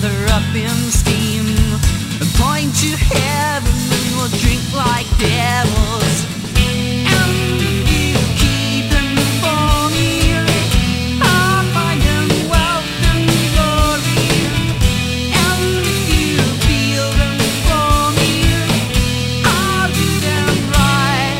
gather up in steam and point to heaven, and we'll drink like devils. And if you keep them for me, I'll find them wealth and glory. And if you feel them for me, I'll do them right.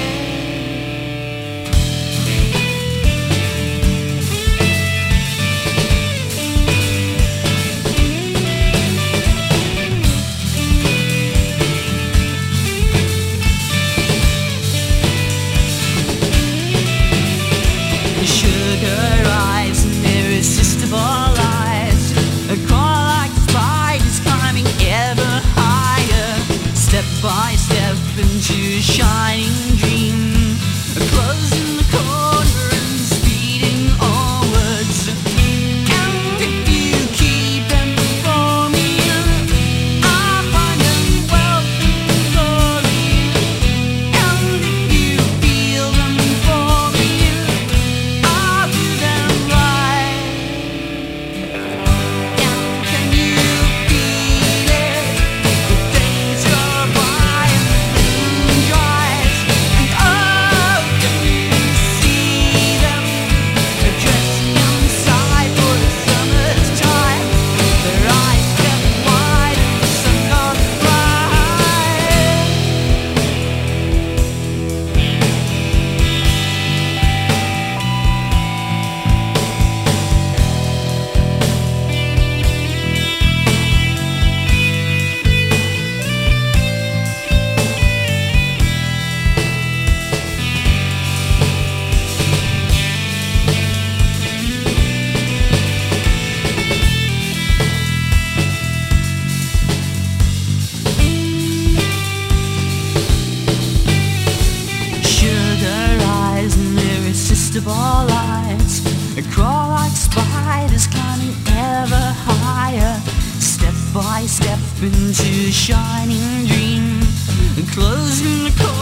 Sugar eyes and irresistible eyes, crawl like spiders climbing ever higher, step by step into a shining dream, closing the corner and speeding onwards. And if you keep them for me, I'll find them wealth and glory. And if you feel them for me, I'll do them right. And can you feel it? The days go by and the moon dries. And oh, can you see them? Dressed inside for the summer's time. Their eyes get wide and the sun goes bright. Sugar eyes and irresistible lights, crawl like spiders climbing ever higher, step by step into a shining dream, closing the